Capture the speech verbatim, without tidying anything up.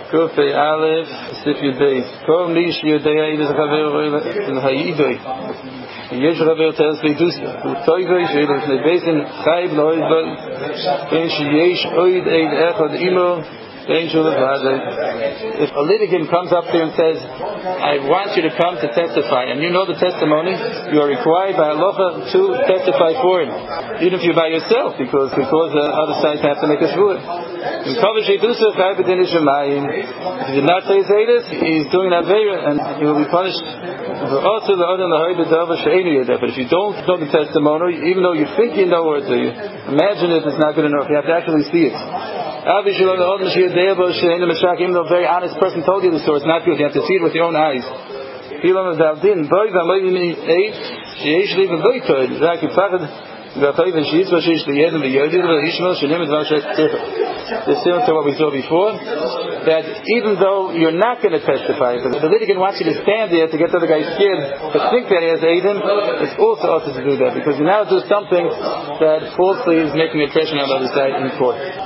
Kufay Aleph, Sif Yudei. Kol Mish Yudei is a Chaver in Hayidoi. Yesh Chaver tells me to Toivei, Sheilah Shnei Beis Chayv Loidoi, Ben Sheyesh Oid Eid Echad Imo. If a litigant comes up there and says, I want you to come to testify, and you know the testimony, you are required by halacha to testify for him, even if you're by yourself, because because the other side have to make a shvur. If he did not say this, he's doing an avera, and he will be punished. But if you don't know the testimony, even though you think you know it, you imagine it, it's not good enough. You have to actually see it. Even though a very honest person told you the story, it's not good. You have to see it with your own eyes. The similar to what we saw before, that even though you're not going to testify, but the litigant wants you to stand there to get the other guy scared to think that he has Eidim, it's also also to do that, because you now do something that falsely is making an impression on the other side in court.